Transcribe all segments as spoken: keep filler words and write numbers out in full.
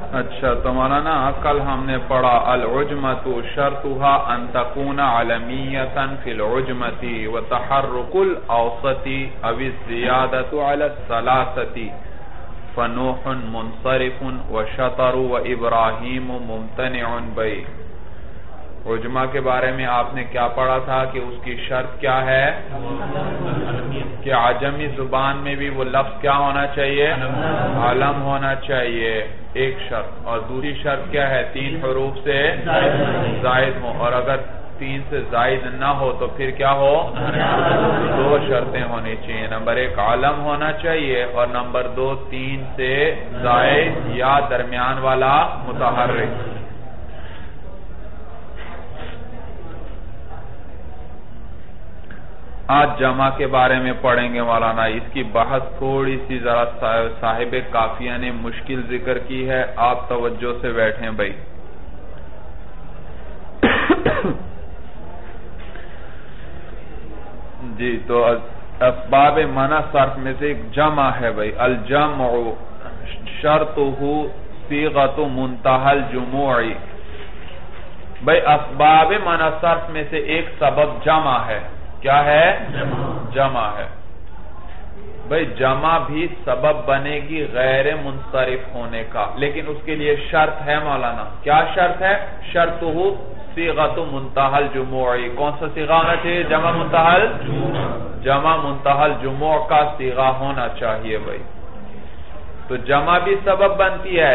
اچھا تو مولانا کل ہم نے پڑھا العجمۃ شرطها ان تكون علمیۃ فی العجمۃ وتحرک الاوسط او الزیادة علی الثلاثة فنوح منصرف وشطر وابراہیم ممتنع بی. عجمہ کے بارے میں آپ نے کیا پڑھا تھا کہ اس کی شرط کیا ہے کہ عجمی زبان میں بھی وہ لفظ کیا ہونا چاہیے علم ہونا چاہیے ایک شرط، اور دوسری شرط کیا ہے تین حروف سے زائد ہو، اور اگر تین سے زائد نہ ہو تو پھر کیا ہو دو شرطیں ہونی چاہیے، نمبر ایک علم ہونا چاہیے اور نمبر دو تین سے زائد یا درمیان والا متحرک. آج جمع کے بارے میں پڑھیں گے مولانا. اس کی بحث تھوڑی سی ذرا صاحب کافیہ نے مشکل ذکر کی ہے، آپ توجہ سے بیٹھیں بھائی. جی تو اسباب منع صرف میں سے ایک جمع ہے بھائی. الجمع شرطہ صیغۃ منتہی الجموع. بھائی اسباب منع صرف میں سے ایک سبب جمع ہے. کیا ہے جمع ہے بھئی. جمع بھی سبب بنے گی غیر منصرف ہونے کا، لیکن اس کے لیے شرط ہے مولانا. کیا شرط ہے؟ شرطہ صیغۃ منتہی الجموع. کون سا صیغہ ہونا چاہیے؟ جمع منتہی الجموع. جمع منتہی الجموع کا صیغہ ہونا چاہیے بھئی. تو جمع بھی سبب بنتی ہے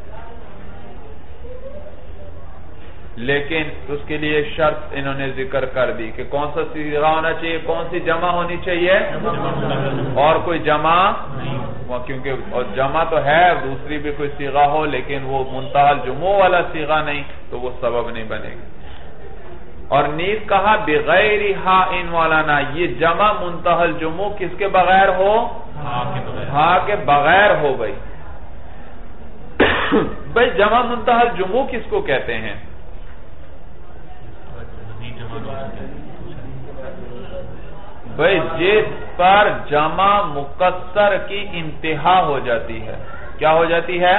لیکن اس کے لیے شرط انہوں نے ذکر کر دی کہ کون سا صیغہ ہونا چاہیے، کون سی جمع ہونی چاہیے، اور کوئی جمع، کیونکہ جمع تو ہے دوسری بھی کوئی صیغہ ہو لیکن وہ منتہی الجموع والا صیغہ نہیں تو وہ سبب نہیں بنے گی. اور نیز کہا بغیر ہاء مولانا، یہ جمع منتہی الجموع کس کے بغیر ہو؟ ہاء کے بغیر ہو بھائی. بھائی جمع منتہی الجموع کس کو کہتے ہیں؟ بھئی جس پر جمع مکسر کی انتہا ہو جاتی ہے. کیا ہو جاتی ہے؟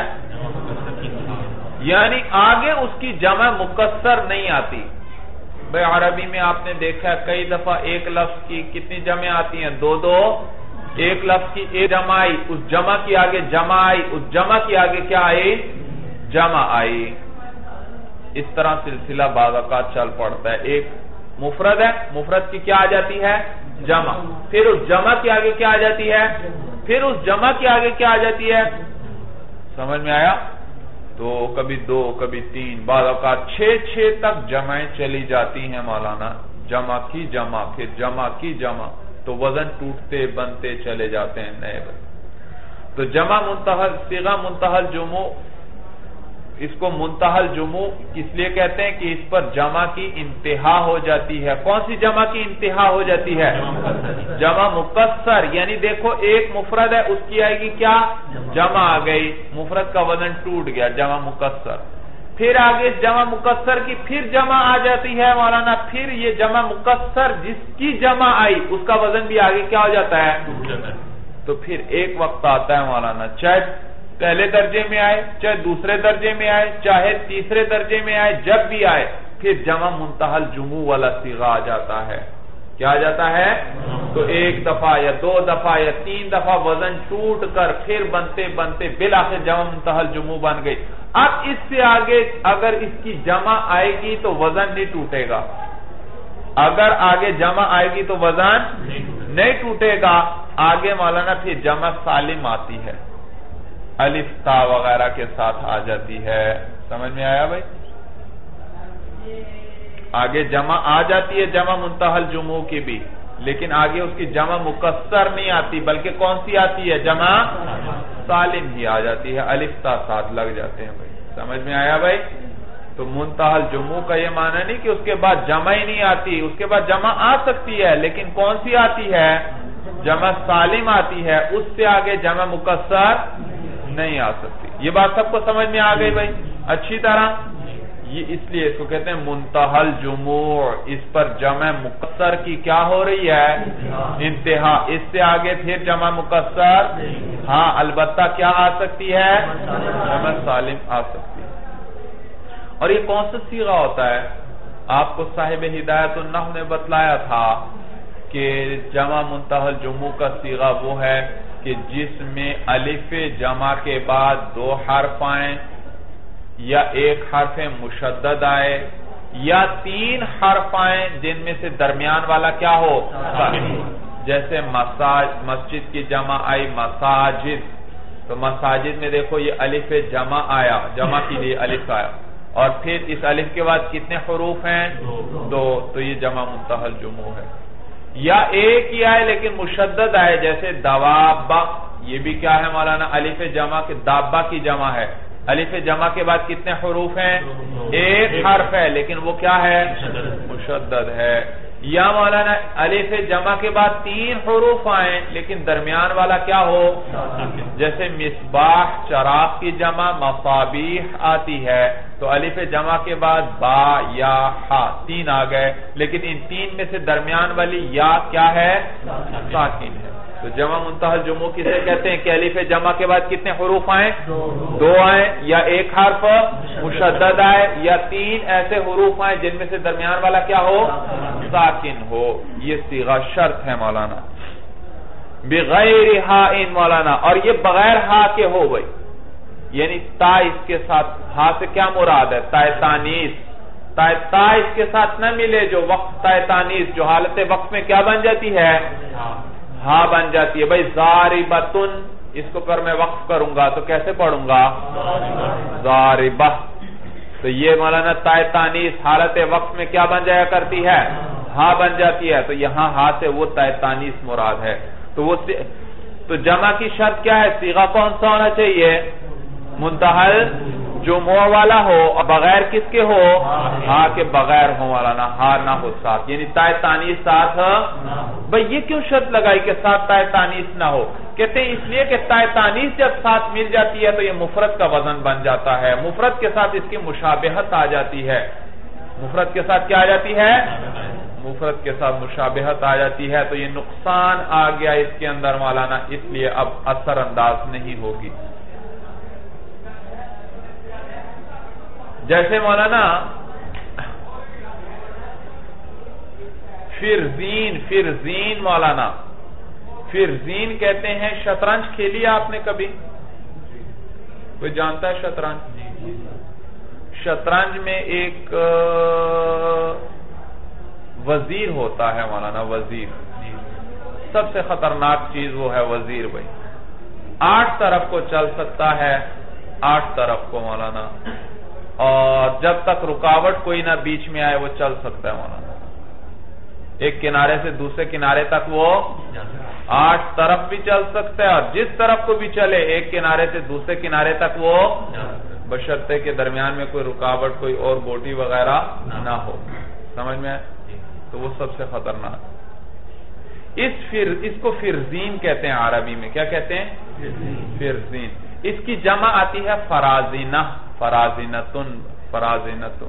یعنی آگے اس کی جمع مکسر نہیں آتی. بھئی عربی میں آپ نے دیکھا ہے کئی دفعہ ایک لفظ کی کتنی جمع آتی ہیں؟ دو دو. ایک لفظ کی ایک جمع آئی، اس جمع کی آگے جمع آئی، اس جمع کی آگے کیا آئی؟ جمع آئی. اس طرح سلسلہ بعض اوقات چل پڑتا ہے. ایک مفرد ہے، مفرد کی کیا آ جاتی ہے؟ جمع. پھر اس جمع کی آگے کیا آ جاتی ہے؟ پھر اس جمع کی آگے کیا آ جاتی ہے؟ سمجھ میں آیا؟ تو کبھی دو کبھی تین، بعض اوقات چھ چھ تک جمعیں چلی جاتی ہیں مولانا. جمع کی جمع پھر جمع کی جمع، تو وزن ٹوٹتے بنتے چلے جاتے ہیں نئے وزن. تو جمع منتہی صیغہ منتہی الجموع، اس کو منتہی الجموع اس لیے کہتے ہیں کہ اس پر جمع کی انتہا ہو جاتی ہے. کون سی جمع کی انتہا ہو جاتی ہے؟ جمع مکسر. یعنی دیکھو ایک مفرد ہے، اس کی آئے گی کیا؟ جمع آ گئی، مفرد کا وزن ٹوٹ گیا، جمع مکسر. پھر آگے اس جمع مکسر کی پھر جمع آ جاتی ہے مولانا. پھر یہ جمع مکسر جس کی جمع آئی اس کا وزن بھی آگے کیا ہو جاتا ہے؟ تو پھر ایک وقت آتا ہے مولانا، چاہے پہلے درجے میں آئے، چاہے دوسرے درجے میں آئے، چاہے تیسرے درجے میں آئے، جب بھی آئے پھر جمع منتہی الجموع والا صیغہ آ جاتا ہے. کیا آ جاتا ہے؟ تو ایک دفعہ یا دو دفعہ یا تین دفعہ وزن ٹوٹ کر پھر بنتے بنتے بالآخر جمع منتہی الجموع بن گئی. اب اس سے آگے اگر اس کی جمع آئے گی تو وزن نہیں ٹوٹے گا. اگر آگے جمع آئے گی تو وزن نہیں ٹوٹے گا. آگے مولانا پھر جمع سالم آتی ہے، الف تا وغیرہ کے ساتھ آ جاتی ہے. سمجھ میں آیا بھائی؟ آگے جمع آ جاتی ہے جمع منتہی الجموع کی بھی، لیکن آگے اس کی جمع مکسر نہیں آتی بلکہ کون سی آتی ہے؟ جمع سالم ہی آ جاتی ہے، الف تا ساتھ لگ جاتے ہیں بھائی. سمجھ میں آیا بھائی؟ تو منتہی الجموع کا یہ معنی نہیں کہ اس کے بعد جمع ہی نہیں آتی، اس کے بعد جمع آ سکتی ہے لیکن کون سی آتی ہے؟ جمع سالم آتی ہے، اس سے آگے جمع مکسر نہیں آ سکتی. یہ بات سب کو سمجھ میں آ گئی بھائی اچھی طرح؟ یہ اس لیے اس کو کہتے ہیں منتہی الجموع، اس پر جمع مکسر کی کیا ہو رہی ہے؟ انتہا۔ اس سے آگے پھر جمع مکسر ہاں البتہ کیا آ سکتی ہے؟ جمع سالم آ سکتی ہے۔ اور یہ کون سا صیغہ ہوتا ہے؟ آپ کو صاحب ہدایت النحو نے بتلایا تھا کہ جمع منتہی الجموع کا صیغہ وہ ہے کہ جس میں الف جمع کے بعد دو حرف آئیں یا ایک حرف مشدد آئے یا تین حرف آئیں جن میں سے درمیان والا کیا ہو؟ جیسے مسجد کی جمع آئی مساجد، تو مساجد میں دیکھو یہ الف جمع آیا، جمع کے لیے الف آیا، اور پھر اس الف کے بعد کتنے حروف ہیں؟ دو، تو یہ جمع منتہی الجموع ہے۔ یا ایک ہی آئے لیکن مشدد آئے، جیسے دوابہ، یہ بھی کیا ہے مولانا؟ الف جمع کے دابہ کی جمع ہے، الف جمع کے بعد کتنے حروف ہیں؟ ایک حرف ہے لیکن وہ کیا ہے؟ مشدد ہے۔ یا مولانا الف جمع کے بعد تین حروف آئیں لیکن درمیان والا کیا ہو؟ جیسے مصباح چراغ کی جمع مصابیح آتی ہے، تو الف جمع کے بعد با یا ہا تین آ گئے، لیکن ان تین میں سے درمیان والی یا کیا ہے؟ ساکن ہے۔ تو جمع منتہی الجموع کسے کہتے ہیں کہ الف جمع کے بعد کتنے حروف آئیں؟ دو آئیں، یا ایک حرف مشدد آئے، یا تین ایسے حروف آئیں جن میں سے درمیان والا کیا ہو؟ ساکن ہو۔ یہ صیغہ شرط ہے مولانا۔ بغیر ہاء مولانا، اور یہ بغیر ہا کے ہو گئی، یعنی تا اس کے ساتھ، ہا سے کیا مراد ہے؟ تا تانیث، تا اس کے ساتھ نہ ملے جو وقت تا تانیث جو حالت وقت میں کیا بن جاتی ہے؟ ہاں بن جاتی ہے۔ بھئی ضاربتن، اس کو پر میں وقف کروں گا تو کیسے پڑھوں گا؟ ضاربہ۔ تو یہ مولانا تا تانیث حالت وقت میں کیا بن جایا کرتی ہے؟ ہاں بن جاتی ہے، تو یہاں ہاں سے وہ تا تانیث مراد ہے۔ تو وہ تو جمع کی شرط کیا ہے؟ صیغہ کون سا ہونا چاہیے؟ منتہی الجموع والا ہو، اور بغیر کس کے ہو؟ ہاں کے بغیر ہو مولانا، ہاں نہ ہو ساتھ، یعنی تا تانیث ساتھ۔ بھئی یہ کیوں شرط لگائی کہ ساتھ تا تانیث نہ ہو؟ کہتے ہیں اس لیے کہ تا تانیث جب ساتھ مل جاتی ہے تو یہ مفرد کا وزن بن جاتا ہے، مفرد کے ساتھ اس کی مشابہت آ جاتی ہے۔ مفرد کے ساتھ کیا آ جاتی ہے؟ مفرد کے ساتھ مشابہت آ جاتی ہے، تو یہ نقصان آ گیا اس کے اندر مولانا، اس لیے اب اثر انداز نہیں ہوگی۔ جیسے مولانا فرزین، فرزین مولانا، فرزین کہتے ہیں شطرنج کھیلی آپ نے کبھی؟ کوئی جانتا ہے شطرنج؟ شطرنج میں ایک وزیر ہوتا ہے مولانا، وزیر، سب سے خطرناک چیز وہ ہے وزیر بھائی، آٹھ طرف کو چل سکتا ہے، آٹھ طرف کو مولانا، اور جب تک رکاوٹ کوئی نہ بیچ میں آئے وہ چل سکتا ہے مولانا، ایک کنارے سے دوسرے کنارے تک وہ آٹھ طرف بھی چل سکتا ہے، اور جس طرف کو بھی چلے ایک کنارے سے دوسرے کنارے تک وہ، بشرطے کے درمیان میں کوئی رکاوٹ، کوئی اور بوٹی وغیرہ نہ ہو۔ سمجھ میں آئے؟ تو وہ سب سے خطرناک، اس فر اس کو فرزین کہتے ہیں عربی میں، کیا کہتے ہیں؟ فرزین۔ اس کی جمع آتی ہے فرازینہ، فرازینتن، فرازینتن،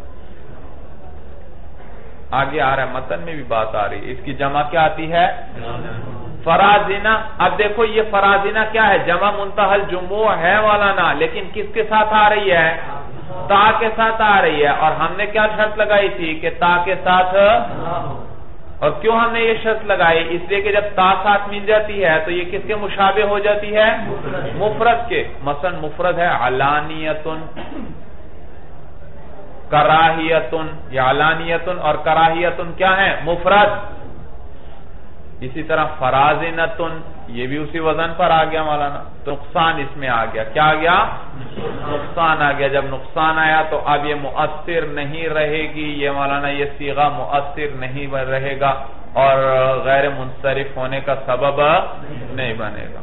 آگے آ رہا ہے متن میں بھی بات آ رہی ہے، اس کی جمع کیا آتی ہے؟ فرازینہ۔ اب دیکھو یہ فرازینہ کیا ہے؟ جمع منتہی الجموع ہے مولانا، لیکن کس کے ساتھ آ رہی ہے؟ تا کے ساتھ آ رہی ہے، اور ہم نے کیا شرط لگائی تھی کہ تا کے ساتھ، اور کیوں ہم نے یہ شرط لگائی؟ اس لیے کہ جب تا ساتھ مل جاتی ہے تو یہ کس کے مشابہ ہو جاتی ہے؟ مفرد کے۔ مثلا مفرد ہے علانیتن، کراہیتن، یا علانیتن اور کراہیتن کیا ہے؟ مفرد۔ اسی طرح فرازنتن، یہ بھی اسی وزن پر آ گیا مولانا، تو نقصان اس میں آ گیا، کیا آ گیا؟ نقصان آ گیا۔ جب نقصان آیا تو اب یہ مؤثر نہیں رہے گی، یہ مولانا یہ صیغہ مؤثر نہیں رہے گا اور غیر منصرف ہونے کا سبب نہیں بنے گا۔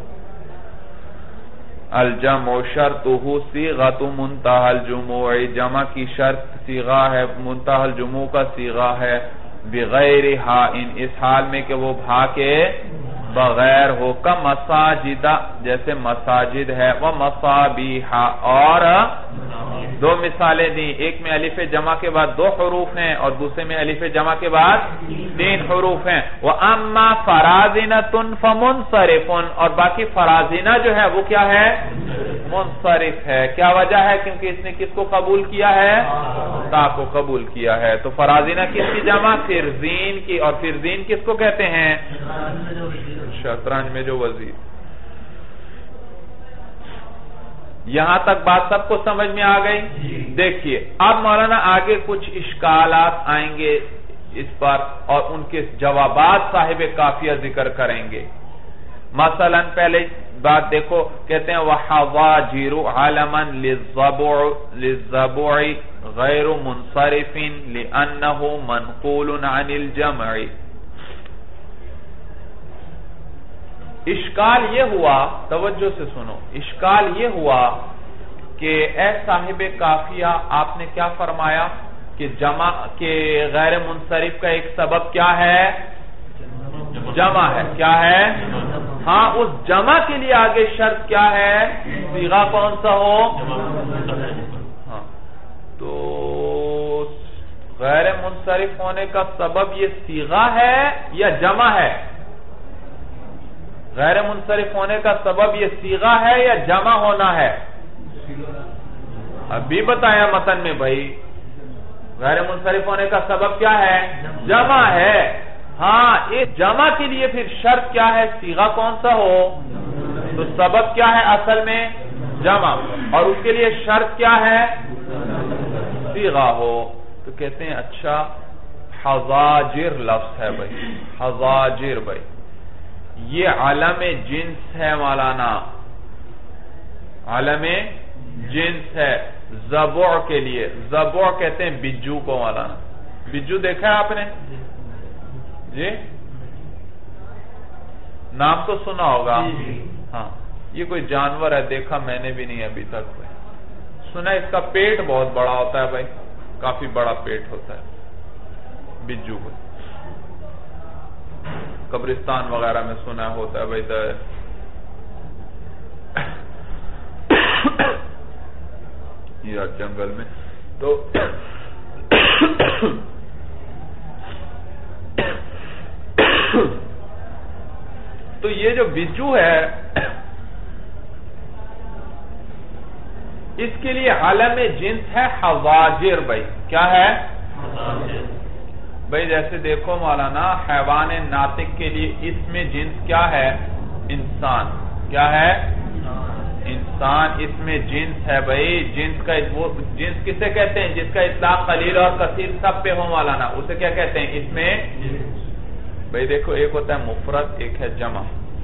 الجمع شرطہ صیغۃ منتہی الجموع، جمع کی شرط صیغہ ہے، منتہی الجموع کا صیغہ ہے، بغیر ہاء، اس حال میں کہ وہ بھا کے بغیر ہو، کا مساجدہ جیسے مساجد ہے، و مصابیح اور دو مثالیں دی، ایک میں الف جمع کے بعد دو حروف ہیں اور دوسرے میں الف جمع کے بعد تین حروف ہیں۔ وَأَمَّا فَرَازِنَةٌ فَمُنصَرِفٌ اور باقی فرازینہ جو ہے وہ کیا ہے؟ منصرف ہے۔ کیا وجہ ہے؟ کیونکہ اس نے کس کو قبول کیا ہے؟ تا کو قبول کیا ہے۔ تو فرازینہ کس کی جمع؟ فرزین کی، اور فرزین کس کو کہتے ہیں؟ شطرنج میں جو وزیر۔ یہاں تک بات سب کو سمجھ میں آ گئی؟ دیکھیے اب مولانا آگے کچھ اشکالات آئیں گے اس پر اور ان کے جوابات صاحب کافیہ ذکر کریں گے۔ مثلا پہلے بات دیکھو، کہتے ہیں وَحَوَاجِرُ عَلَمًا لِلزَّبُعِ غَيْرُ مُنصَرِفٍ لِأَنَّهُ مَنْقُولٌ عَنِ الْجَمْعِ۔ اشکال یہ ہوا، توجہ سے سنو، اشکال یہ ہوا کہ اے صاحب کافیہ آپ نے کیا فرمایا کہ جمع کے غیر منصرف کا ایک سبب کیا ہے؟ جمع ہے۔ کیا ہے؟ ہاں، اس جمع کے لیے آگے شرط کیا ہے؟ صیغہ کون سا ہو؟ ہاں، تو غیر منصرف ہونے کا سبب یہ صیغہ ہے یا جمع ہے؟ غیر منصرف ہونے کا سبب یہ صیغہ ہے یا جمع ہونا ہے؟ ابھی بتایا متن میں بھائی، غیر منصرف ہونے کا سبب کیا ہے؟ جمع ہے۔ ہاں، اس جمع کے لیے پھر شرط کیا ہے؟ صیغہ کون سا ہو؟ تو سبب کیا ہے اصل میں؟ جمع، اور اس کے لیے شرط کیا ہے؟ صیغہ ہو۔ تو کہتے ہیں اچھا حضاجر لفظ ہے بھائی، حضاجر بھائی یہ علم جنس ہے مولانا، علم جنس ہے زبوع کے لیے۔ زبوع کہتے ہیں بجو کو مولانا، بجو دیکھا ہے آپ نے؟ جی نام تو سنا ہوگا، ہاں یہ کوئی جانور ہے، دیکھا میں نے بھی نہیں ابھی تک بھائی، سنا اس کا پیٹ بہت بڑا ہوتا ہے بھائی، کافی بڑا پیٹ ہوتا ہے بجو کو، قبرستان وغیرہ میں سنا ہوتا ہے بھائی یا جنگل میں۔ تو تو یہ جو بجو ہے اس کے لیے علم جنس ہے حواجر بھائی۔ کیا ہے بھائی؟ جیسے دیکھو مولانا، حیوان ناطق کے لیے اسم جنس کیا ہے؟ انسان۔ کیا ہے؟ انسان اسم جنس ہے بھائی۔ جنس کا وہ جنس کسے کہتے ہیں؟ جس کا اطلاق قلیل اور کثیر سب پہ ہو مولانا، اسے کیا کہتے ہیں؟ اسم بھائی دیکھو، ایک ہوتا ہے مفرد، ایک ہے جمع،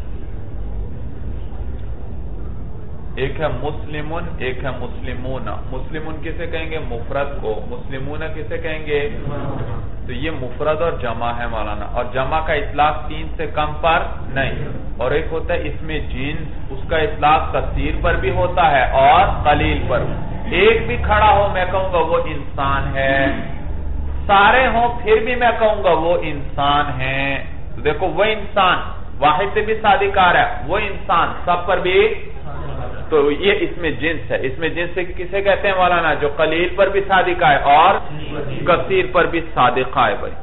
ایک ہے مسلمون، ایک ہے مسلمون۔ مسلمون کسے کہیں گے؟ مفرد کو۔ مسلمون کسے کہیں گے؟ تو یہ مفرد اور جمع ہے مولانا، اور جمع کا اطلاق تین سے کم پر نہیں۔ اور ایک ہوتا ہے اسم جنس، اس کا اطلاق کثیر پر بھی ہوتا ہے اور قلیل پر۔ ایک بھی کھڑا ہو میں کہوں گا وہ انسان ہے، سارے ہوں پھر بھی میں کہوں گا وہ انسان ہے۔ تو دیکھو وہ انسان واحد سے بھی صادقار ہے، وہ انسان سب پر بھی، تو یہ اسم جنس ہے۔ اسم جنس سے کسے کہتے ہیں مولانا؟ جو قلیل پر بھی صادقہ ہے اور کثیر پر بھی صادقہ ہے بھائی،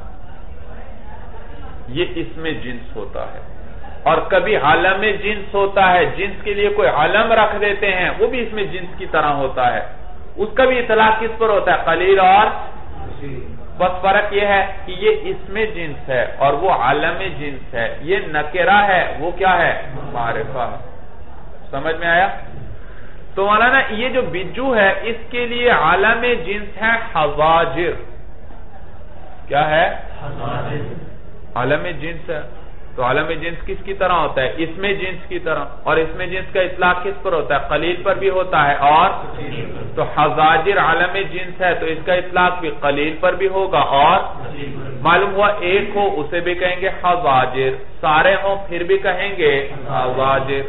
یہ اسم جنس ہوتا ہے۔ اور کبھی علم جنس ہوتا ہے، جنس کے لیے کوئی علم رکھ دیتے ہیں، وہ بھی اسم جنس کی طرح ہوتا ہے، اس کا بھی اطلاق کس پر ہوتا ہے؟ قلیل اور، بس فرق یہ ہے کہ یہ اسم جنس ہے اور وہ علم جنس ہے، یہ نکرہ ہے، وہ کیا ہے؟ معرفہ ہے۔ سمجھ میں آیا؟ تو مولانا یہ جو بجو ہے اس کے لیے علم جنس ہے حواجر۔ کیا ہے؟ علم جنس ہے۔ تو علم جنس کس کی طرح ہوتا ہے؟ اسم جنس کی طرح، اور اسم جنس کا اطلاق کس پر ہوتا ہے؟ قلیل پر بھی ہوتا ہے اور، تو حواجر علم جنس ہے تو اس کا اطلاق بھی قلیل پر بھی ہوگا اور معلوم ہوا ایک ہو اسے بھی کہیں گے حواجر، سارے ہوں پھر بھی کہیں گے حواجر۔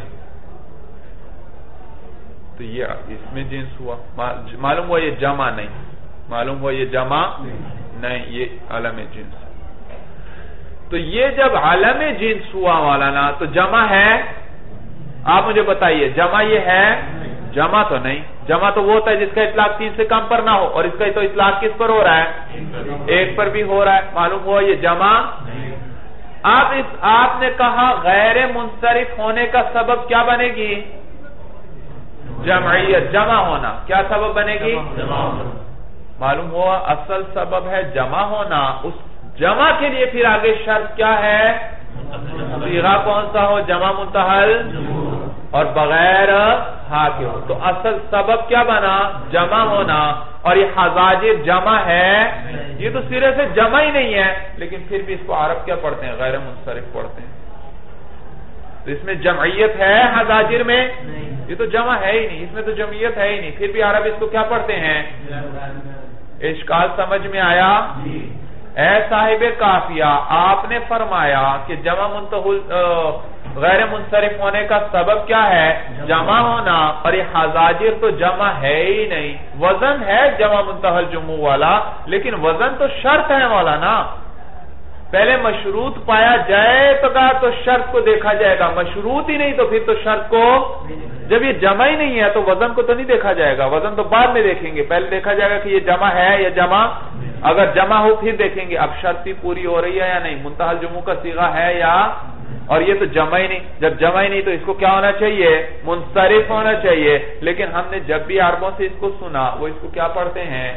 تو یہ اس میں جنس ہوا، معلوم ہوا یہ جمع نہیں، معلوم ہوا یہ جمع نہیں، یہ علم جنس۔ تو یہ جب عالم جنس ہوا مولانا تو جمع ہے؟ آپ مجھے بتائیے جمع یہ ہے؟ جمع تو نہیں. جمع تو وہ ہوتا ہے جس کا اطلاق تین سے کم پر نہ ہو, اور اس کا تو اطلاق کس پر ہو رہا ہے؟ ایک پر بھی ہو رہا ہے. معلوم ہوا یہ جمع. آپ اس آپ نے کہا غیر منصرف ہونے کا سبب کیا بنے گی؟ جمعیت, جمع ہونا. کیا سبب بنے گی؟ معلوم ہوا اصل سبب ہے جمع ہونا. اس جمع کے لیے پھر آگے شرط کیا ہے؟ صیغہ کون سا ہو؟ جمع منتہل اور بغیر ہا کے ہو. تو اصل سبب کیا بنا؟ جمع ہونا. اور یہ حزاجر جمع ہے؟ یہ تو سرے سے جمع ہی نہیں ہے, لیکن پھر بھی اس کو عرب کیا پڑھتے ہیں؟ غیر منصرف پڑھتے ہیں. تو اس میں جمعیت ہے حزاجر میں؟ یہ تو جمع ہے ہی نہیں, اس میں تو جمعیت ہے ہی نہیں, پھر بھی عرب اس کو کیا پڑھتے ہیں؟ اشکال سمجھ میں آیا؟ اے صاحب قافیہ, آپ نے فرمایا کہ جمع منتہل غیر منصرف ہونے کا سبب کیا ہے؟ جمع ہونا. اور یہ حزاجر تو جمع ہے ہی نہیں. وزن ہے جمع منتہل جمع والا, لیکن وزن تو شرط ہے مولانا. پہلے مشروط پایا جائے تو کہا تو شرط کو دیکھا جائے گا, مشروط ہی نہیں تو پھر تو شرط کو, جب یہ جمع ہی نہیں ہے تو وزن کو تو نہیں دیکھا جائے گا. وزن تو بعد میں دیکھیں گے, پہلے دیکھا جائے گا کہ یہ جمع ہے یا جمع. اگر جمع ہو پھر دیکھیں گے اب شرط ہی پوری ہو رہی ہے یا نہیں, منتہل جمع کا صیغہ ہے یا, اور یہ تو جمع ہی نہیں. جب جمع ہی نہیں تو اس کو کیا ہونا چاہیے؟ منصرف ہونا چاہیے. لیکن ہم نے جب بھی عربوں سے اس کو سنا وہ اس کو کیا پڑھتے ہیں؟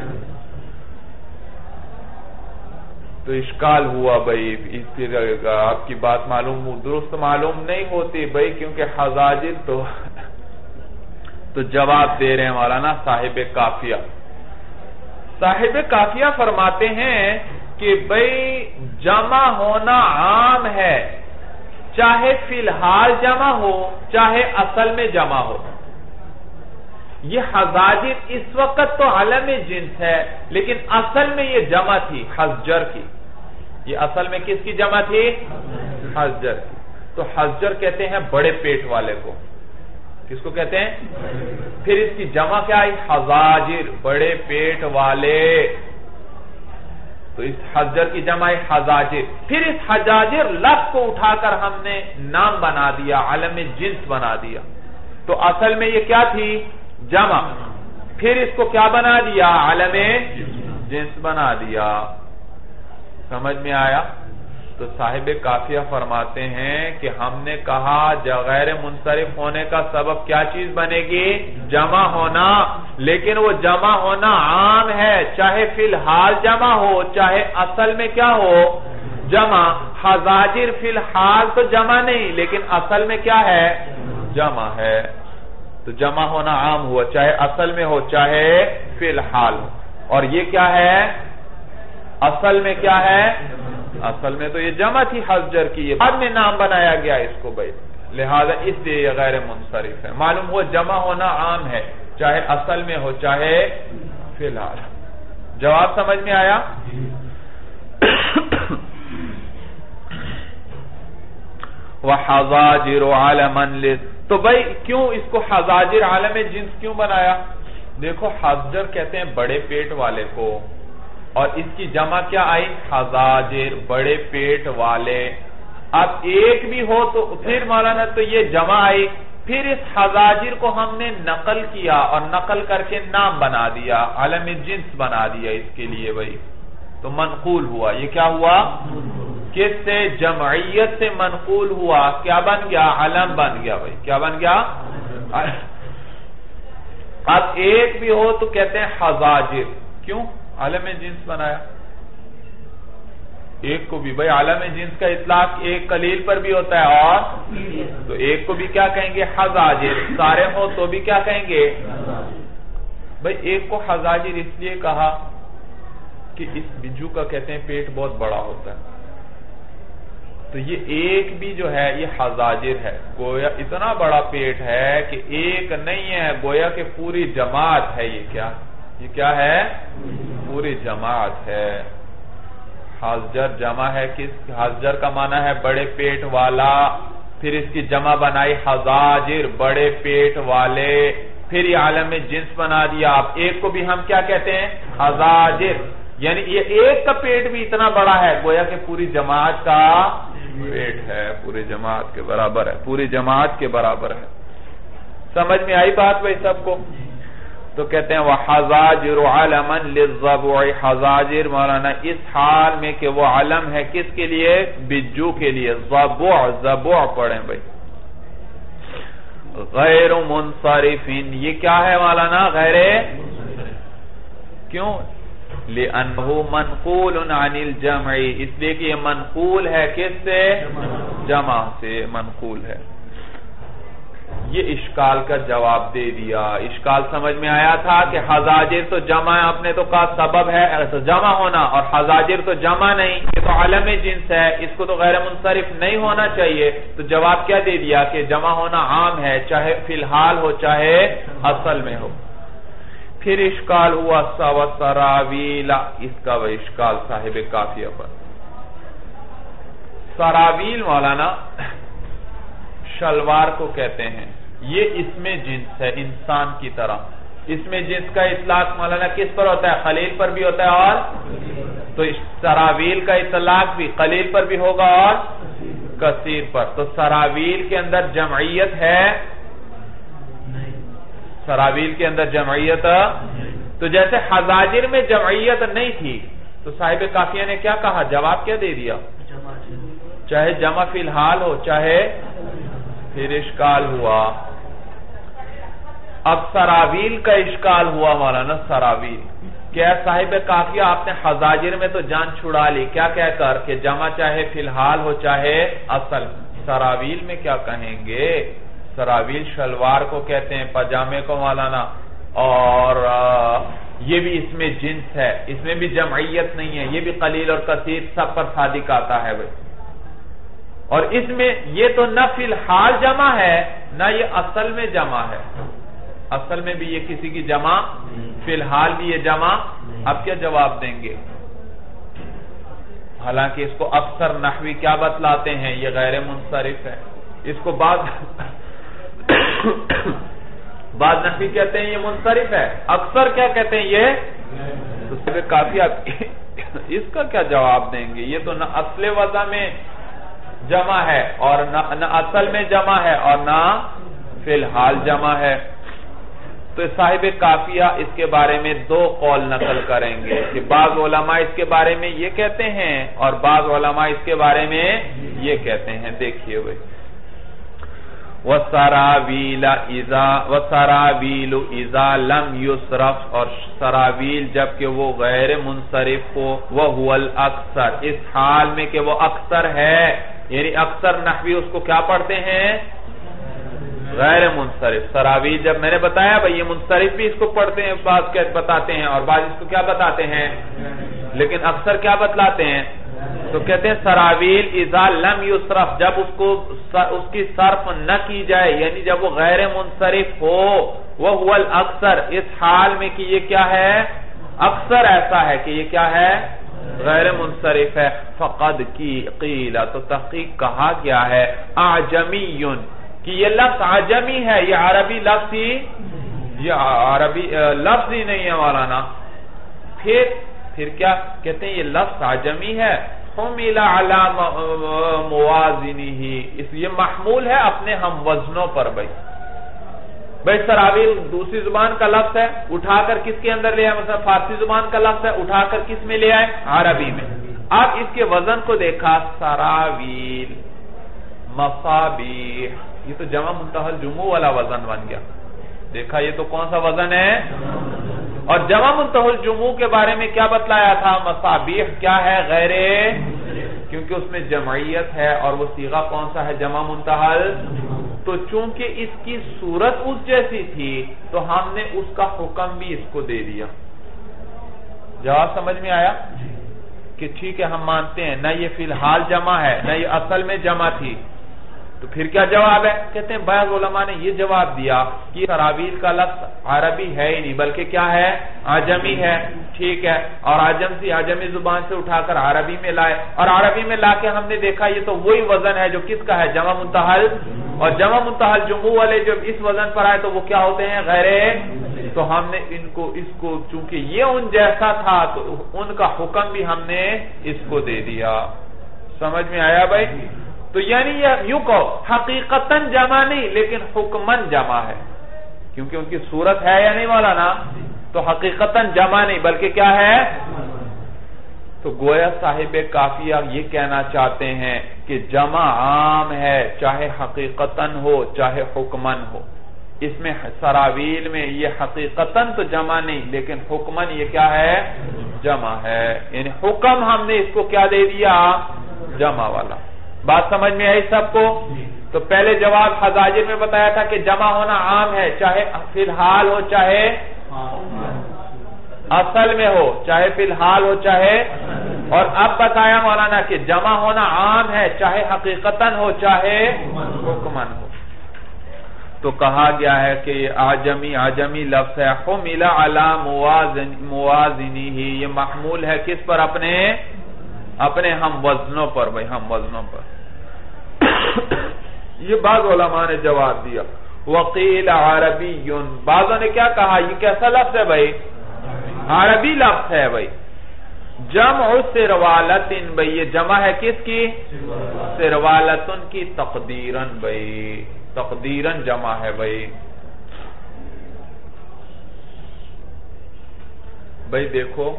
تو اشکال ہوا بھائی, آپ کی بات معلوم درست معلوم نہیں ہوتی بھائی, کیونکہ حزاجر تو تو جواب دے رہے ہیں مولانا صاحب قافیہ. صاحب قافیہ فرماتے ہیں کہ بھائی جمع ہونا عام ہے, چاہے فی الحال جمع ہو چاہے اصل میں جمع ہو. یہ حزاجر اس وقت تو علم جنس ہے, لیکن اصل میں یہ جمع تھی حزجر کی. یہ اصل میں کس کی جمع تھی؟ حزجر کی. تو حزجر کہتے ہیں بڑے پیٹ والے کو. کس کو کہتے ہیں؟ پھر اس کی جمع کیا آئی؟ حزاجر, بڑے پیٹ والے. تو اس حزجر کی جمع ہے حزاجر. پھر اس حزاجر لفظ کو اٹھا کر ہم نے نام بنا دیا, علم جنس بنا دیا. تو اصل میں یہ کیا تھی؟ جمع. پھر اس کو کیا بنا دیا؟ علم جنس بنا دیا. سمجھ میں آیا؟ تو صاحب قافیہ فرماتے ہیں کہ ہم نے کہا غیر منصرف ہونے کا سبب کیا چیز بنے گی؟ جمع ہونا. لیکن وہ جمع ہونا عام ہے, چاہے فی الحال جمع ہو چاہے اصل میں کیا ہو؟ جمع. حزاجر فی الحال تو جمع نہیں, لیکن اصل میں کیا ہے؟ جمع ہے. تو جمع ہونا عام ہوا, چاہے اصل میں ہو چاہے فی الحال ہو. اور یہ کیا ہے؟ اصل میں کیا ہے؟ اصل میں تو یہ جمع تھی حزجر کی, یہ بعد میں نام بنایا گیا اس کو بھائی, لہذا اس لیے یہ غیر منصرف ہے. معلوم ہوا جمع ہونا عام ہے, چاہے اصل میں ہو چاہے فی الحال. جواب سمجھ میں آیا؟ وَحَزَاجِرُ عَلَمًا لِذ, تو بھائی کیوں اس کو حزاجر عالم جنس کیوں بنایا؟ دیکھو حزجر کہتے ہیں بڑے پیٹ والے کو, اور اس کی جمع کیا آئی؟ حزاجر, بڑے پیٹ والے. اب ایک بھی ہو تو پھر مولانا تو یہ جمع آئی. پھر اس حزاجر کو ہم نے نقل کیا اور نقل کر کے نام بنا دیا, علم جنس بنا دیا اس کے لیے بھائی. تو منقول ہوا. یہ کیا ہوا؟ کس سے؟ جمعیت سے منقول ہوا. کیا بن گیا؟ علم بن گیا بھائی. کیا بن گیا؟ اب ایک بھی ہو تو کہتے ہیں حزاجر. کیوں؟ عالم جنس بنایا. ایک کو بھی بھائی عالم جنس کا اطلاق ایک قلیل پر بھی ہوتا ہے, اور تو ایک کو بھی کیا کہیں گے؟ حزاجر. سارے ہو تو بھی کیا کہیں گے؟ بھائی ایک کو حزاجر اس لیے کہا کہ اس بجو کا کہتے ہیں پیٹ بہت بڑا ہوتا ہے, تو یہ ایک بھی جو ہے یہ حزاجر ہے. گویا اتنا بڑا پیٹ ہے کہ ایک نہیں ہے, گویا کہ پوری جماعت ہے. یہ کیا یہ کیا ہے؟ پوری جماعت ہے. حزجر جمع ہے کس؟ حزجر کا معنی ہے بڑے پیٹ والا. پھر اس کی جمع بنائی حزاجر, بڑے پیٹ والے. پھر یہ عالم جنس بنا دیا. اب ایک کو بھی ہم کیا کہتے ہیں؟ حزاجر. یعنی یہ ایک کا پیٹ بھی اتنا بڑا ہے گویا کہ پوری جماعت کا پیٹ ہے، پوری جماعت کے برابر ہے، پوری جماعت کے برابر ہے۔ سمجھ میں آئی بات بھائی سب کو؟ تو کہتے ہیں وَحَزَاجِرُ عَلَمًا لِلضَّبُعِ، حزاجر مولانا اس حال میں کہ وہ علم ہے کس کے لیے؟ بجو کے لیے۔ ضبع، ضبع پڑھیں بھائی۔ غیر منصرف، یہ کیا ہے مولانا؟ غیر کیوں؟ لِأَنَّهُ مَنْقُولٌ عَنِ الْجَمْعِ، اس لیے کہ یہ منقول ہے کس سے؟ جمع سے منقول ہے۔ یہ اشکال کا جواب دے دیا۔ اشکال سمجھ میں آیا تھا کہ حزاجر تو جمع اپنے تو کا سبب ہے جمع ہونا، اور حزاجر تو جمع نہیں، یہ تو علم جنس ہے، اس کو تو غیر منصرف نہیں ہونا چاہیے۔ تو جواب کیا دے دیا کہ جمع ہونا عام ہے، چاہے فی الحال ہو چاہے اصل میں ہو۔ پھر اشکال ہوا سوا سراویل، اس کا وہ اشکال صاحب کافیہ پر۔ سراویل مولانا شلوار کو کہتے ہیں، یہ اسم جنس ہے انسان کی طرح۔ اسم جنس کا اطلاق مولانا کس پر ہوتا ہے؟ قلیل پر بھی ہوتا ہے، اور تو سراویل کا اطلاق بھی قلیل پر بھی ہوگا اور کثیر پر۔ تو سراویل کے اندر جمعیت ہے؟ سراویل کے اندر جمعیت، تو جیسے حزاجر میں جمعیت نہیں تھی تو صاحب کافیہ نے کیا کہا؟ جواب کیا دے دیا؟ چاہے جمع فی الحال ہو چاہے۔ پھر اشکال ہوا، اب سراویل کا اشکال ہوا مولانا۔ سراویل کیا صاحب کافیہ آپ نے حزاجر میں تو جان چھڑا لی، کیا کہہ کر کہ جمع چاہے فی الحال ہو چاہے اصل۔ سراویل میں کیا کہیں گے؟ سراویل شلوار کو کہتے ہیں، پاجامے کو مولانا، اور یہ بھی اس میں جنس ہے، اس میں بھی جمعیت نہیں ہے، یہ بھی قلیل اور کثیر سب پر صادق آتا ہے بھائی۔ اور اس میں یہ تو نہ فی الحال جمع ہے نہ یہ اصل میں جمع ہے، اصل میں بھی یہ کسی کی جمع، فی الحال بھی یہ جمع۔ اب کیا جواب دیں گے؟ حالانکہ اس کو اکثر نحوی کیا بتلاتے ہیں؟ یہ غیر منصرف ہے۔ اس کو بعض بعض نحوی کہتے ہیں یہ منصرف ہے، اکثر کیا کہتے ہیں؟ یہ تو کافی۔ اس کا کیا جواب دیں گے؟ یہ تو نہ اصل وضع میں جمع ہے اور نہ اصل میں جمع ہے اور نہ فی الحال جمع ہے۔ تو صاحب کافیہ اس کے بارے میں دو قول نقل کریں گے کہ بعض علماء اس کے بارے میں یہ کہتے ہیں اور بعض علماء اس کے بارے میں یہ کہتے ہیں۔ دیکھیے بھائی، وَسَرَاوِيلَ اِذَا وَسَرَاوِيلُ اِذَا لَمْ يُصْرَفْ، اور سراویل جبکہ وہ غیر منصرف ہو، وَهُوَ الْأَكْثَرِ، اس حال میں کہ وہ اکثر ہے، یعنی اکثر نحوی اس کو کیا پڑھتے ہیں؟ غیر منصرف۔ سراویل جب میں نے بتایا بھئی یہ منصرف بھی اس کو پڑھتے ہیں، بعض بتاتے ہیں اور بعض اس کو کیا بتاتے ہیں، لیکن اکثر کیا بتلاتے ہیں؟ تو کہتے ہیں سراویل اذا لم یصرف، جب اس کو اس کی صرف نہ کی جائے، یعنی جب وہ غیر منصرف ہو، وَهُوَ الْأَكْثَرِ، اس حال میں کہ یہ کیا ہے؟ اکثر ایسا ہے کہ یہ کیا ہے؟ غیر منصرف ہے۔ فقد کی قیل، تو تحقیق کہا گیا ہے، اعجمی، کہ یہ لفظ عجمی ہے، یہ عربی لفظ ہی یہ عربی لفظ ہی نہیں ہے مولانا۔ پھر پھر کیا کہتے ہیں؟ یہ لفظ عجمی ہے، حمل علی موازنہ، اس لیے محمول ہے اپنے ہم وزنوں پر۔ بھائی بھائی سراویل دوسری زبان کا لفظ ہے، اٹھا کر کس کے اندر لے آئے؟ مثلا فارسی زبان کا لفظ ہے، اٹھا کر کس میں لے آئے؟ عربی میں۔ اب اس کے وزن کو دیکھا، سراویل، مصابیح، یہ تو جمع منتہی الجموع والا وزن بن گیا۔ دیکھا یہ تو کون سا وزن ہے؟ اور جمع منتہی الجموع کے بارے میں کیا بتلایا تھا؟ مصابیح کیا ہے؟ غیر، کیونکہ اس میں جمعیت ہے اور وہ صیغہ کون سا ہے؟ جمع منتہی۔ تو چونکہ اس کی صورت اس جیسی تھی تو ہم نے اس کا حکم بھی اس کو دے دیا۔ جواب سمجھ میں آیا؟ کہ ٹھیک ہے ہم مانتے ہیں نہ یہ فی الحال جمع ہے نہ یہ اصل میں جمع تھی، تو پھر کیا جواب ہے؟ کہتے ہیں بعض علماء نے یہ جواب دیا کہ سراویل کا لفظ عربی ہے ہی نہیں بلکہ کیا ہے؟ عجمی ہے۔ ٹھیک ہے، اور عجم سے عجمی زبان سے اٹھا کر عربی میں لائے، اور عربی میں لا کے ہم نے دیکھا یہ تو وہی وزن ہے جو کس کا ہے؟ جمع منتہی، اور جمع منتہی الجموع والے جب اس وزن پر آئے تو وہ کیا ہوتے ہیں؟ غیر۔ تو ہم نے ان کو اس کو چونکہ یہ ان جیسا تھا تو ان کا حکم بھی ہم نے اس کو دے دیا. سمجھ میں آیا بھائی؟ تو یعنی یہ یوں کہو حقیقتاً جمع نہیں لیکن حکماً جمع ہے, کیونکہ ان کی صورت ہے یا نہیں مولانا, تو حقیقتاً جمع نہیں بلکہ کیا ہے. تو گویا صاحب کافیہ یہ کہنا چاہتے ہیں کہ جمع عام ہے چاہے حقیقتاً ہو چاہے حکماً ہو. اس میں سراویل میں یہ حقیقتاً تو جمع نہیں لیکن حکماً یہ کیا ہے, جمع ہے. یعنی حکم ہم نے اس کو کیا دے دیا, جمع والا. بات سمجھ میں آئی سب کو؟ تو پہلے جواب حزاجر میں بتایا تھا کہ جمع ہونا عام ہے چاہے فی الحال ہو چاہے اصل میں ہو, چاہے فی الحال ہو چاہے, اور اب بتایا مولانا کہ جمع ہونا عام ہے چاہے حقیقتاً ہو چاہے حکماً ہو. تو کہا گیا ہے کہ یہ عجمی عجمی لفظ ہے. حمل علی موازنی ہی, یہ محمول ہے کس پر, اپنے اپنے ہم وزنوں پر. بھائی ہم وزنوں پر. یہ بعض علماء نے جواب دیا. وقیل عربی, بعضوں نے کیا کہا یہ کیسا لفظ ہے بھائی, عربی لفظ ہے بھائی. جمع سروالتن, بھائی یہ جمع ہے کس کی, سروالتن کی. تقدیرن, بھائی تقدیرن جمع ہے بھائی. بھائی دیکھو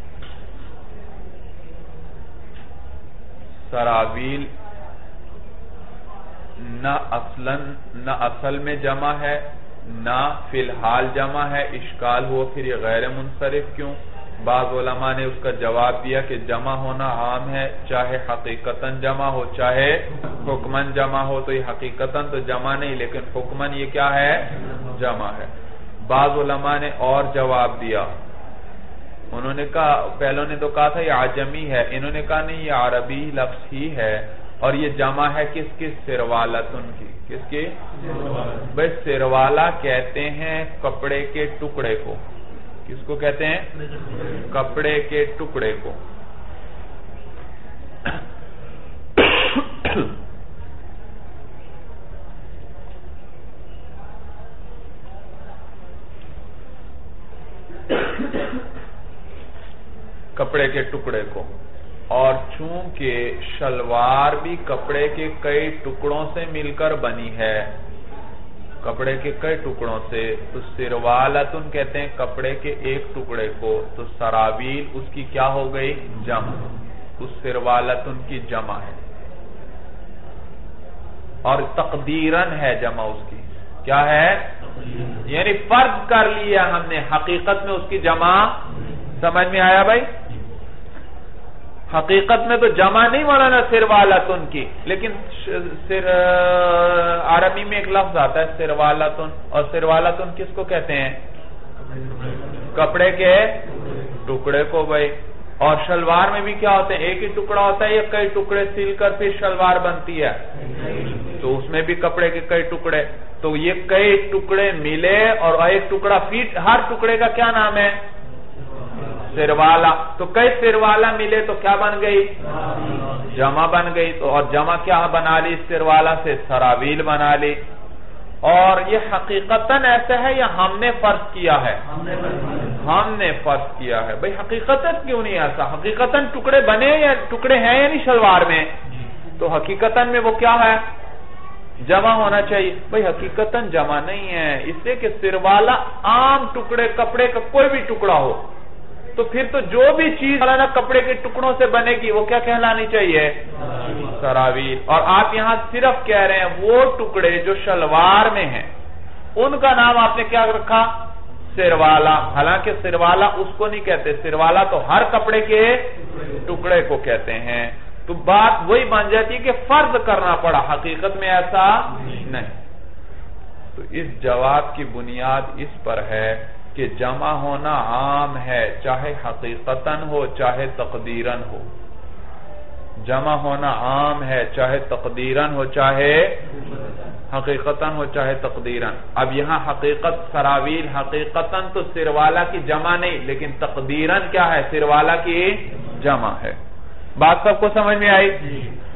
سراویل نہ اصلاً نہ اصل میں جمع ہے نہ فی الحال جمع ہے. اشکال ہوا پھر یہ غیر منصرف کیوں؟ بعض علماء نے اس کا جواب دیا کہ جمع ہونا عام ہے چاہے حقیقتاً جمع ہو چاہے حکماً جمع ہو. تو یہ حقیقتاً تو جمع نہیں لیکن حکماً یہ کیا ہے, جمع ہے. بعض علماء نے اور جواب دیا, انہوں نے کہا, پہلوں نے تو کہا تھا یہ عجمی ہے, انہوں نے کہا نہیں یہ عربی لفظ ہی ہے اور یہ جمع ہے کس کی, سروالتن کی. کس کی؟ بھئی سروالا کہتے ہیں کپڑے کے ٹکڑے کو. کس کو کہتے ہیں, کپڑے کے ٹکڑے کو. کپڑے کے ٹکڑے کو. اور چونکہ شلوار بھی کپڑے کے کئی ٹکڑوں سے مل کر بنی ہے, کپڑے کے کئی ٹکڑوں سے, تو سروالتن کہتے ہیں کپڑے کے ایک ٹکڑے کو. تو سراویل اس کی کیا ہو گئی, جمع. اس سروالتن کی جمع ہے اور تقدیرن ہے جمع اس کی. کیا ہے, یعنی فرض کر لیا ہم نے, حقیقت میں اس کی جمع. سمجھ میں آیا بھائی؟ حقیقت میں تو جمع نہیں مولانا سروالتن کی, لیکن سر عربی میں ایک لفظ آتا ہے سروالتن, اور سروالتن کس کو کہتے ہیں, کپڑے کے ٹکڑے کو بھائی. اور شلوار میں بھی کیا ہوتے ہیں, ایک ہی ٹکڑا ہوتا ہے یا کئی ٹکڑے سل کر پھر شلوار بنتی ہے, تو اس میں بھی کپڑے کے کئی ٹکڑے. تو یہ کئی ٹکڑے ملے اور ایک ٹکڑا فیٹ, ہر ٹکڑے کا کیا نام ہے, سروالا. تو کئی سروالا ملے تو کیا بن گئی, جمع بن گئی. تو اور جمع کیا بنا لی سروالا سے, سراویل بنا لی. اور یہ حقیقتاً ایسا ہے یا ہم نے فرض کیا ہے, ہم نے فرض کیا ہے. بھئی حقیقتاً کیوں نہیں ایسا, حقیقتاً ٹکڑے بنے یا ٹکڑے ہیں یا نہیں شلوار میں, تو حقیقتاً میں وہ کیا ہے, جمع ہونا چاہیے. بھئی حقیقتاً جمع نہیں ہے, اس لیے کہ سروالا عام ٹکڑے کپڑے کا کوئی بھی ٹکڑا ہو, تو پھر تو جو بھی چیز مولانا کپڑے کے ٹکڑوں سے بنے گی وہ کیا کہلانی چاہیے, سراویل. اور آپ یہاں صرف کہہ رہے ہیں وہ ٹکڑے جو شلوار میں ہیں ان کا نام آپ نے کیا رکھا, سروالا. حالانکہ سروالا اس کو نہیں کہتے, سروالا تو ہر کپڑے کے ٹکڑے کو کہتے ہیں. تو بات وہی بن جاتی ہے کہ فرض کرنا پڑا, حقیقت میں ایسا نہیں. تو اس جواب کی بنیاد اس پر ہے کہ جمع ہونا عام ہے چاہے حقیقتاً ہو چاہے تقدیراً ہو. جمع ہونا عام ہے چاہے تقدیراً ہو چاہے حقیقتاً ہو چاہے تقدیراً. اب یہاں حقیقت سراویل حقیقتاً تو سروالا کی جمع نہیں لیکن تقدیراً کیا ہے, سروالا کی جمع ہے. بات سب کو سمجھ میں آئی؟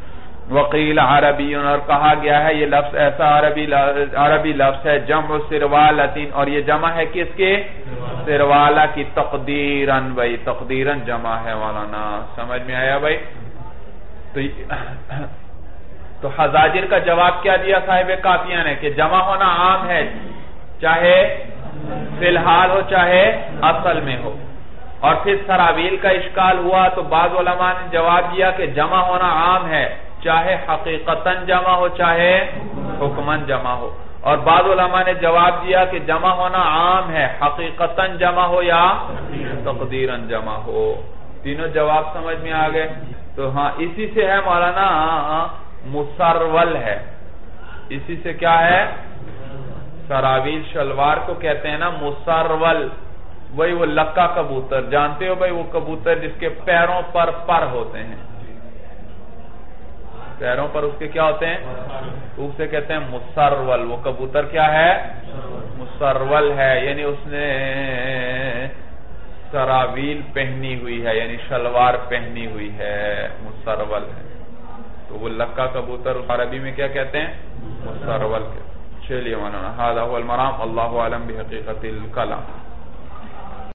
وقیل عربی، اور کہا گیا ہے یہ لفظ ایسا عربی عربی لفظ ہے جمع سروالتین، اور یہ جمع ہے کس کے؟ سروالا کی، تقدیرن بھائی، تقدیرن جمع ہے مولانا، سمجھ میں آیا بھائی؟ تو تو حزاجر کا جواب کیا دیا صاحب کافیہ نے کہ جمع ہونا عام ہے، چاہے فی الحال ہو چاہے اصل میں ہو. اور پھر سراویل کا اشکال ہوا تو بعض علماء نے جواب دیا کہ جمع ہونا عام ہے چاہے حقیقتاً جمع ہو چاہے حکماً جمع ہو. اور بعض علماء نے جواب دیا کہ جمع ہونا عام ہے حقیقتاً جمع ہو یا تقدیراً جمع ہو. تینوں جواب سمجھ میں آگئے. تو ہاں اسی سے ہے مولانا مسرول ہے، اسی سے کیا ہے؟ سراویل شلوار کو کہتے ہیں نا مسرول. وہی وہ لکا کبوتر جانتے ہو بھائی، وہ کبوتر جس کے پیروں پر پر ہوتے ہیں، پیروں پر اس کے کیا ہوتے ہیں؟ اسے کہتے ہیں مسرول. وہ کبوتر کیا ہے؟ مسرول ہے، یعنی اس نے سراویل پہنی ہوئی ہے، یعنی شلوار پہنی ہوئی ہے، مسرول ہے. تو وہ لکا کبوتر عربی میں کیا کہتے ہیں؟ مسرول. چلیے مولانا، ھذا ھو المرام، اللہ اعلم بحقیقت الکلام.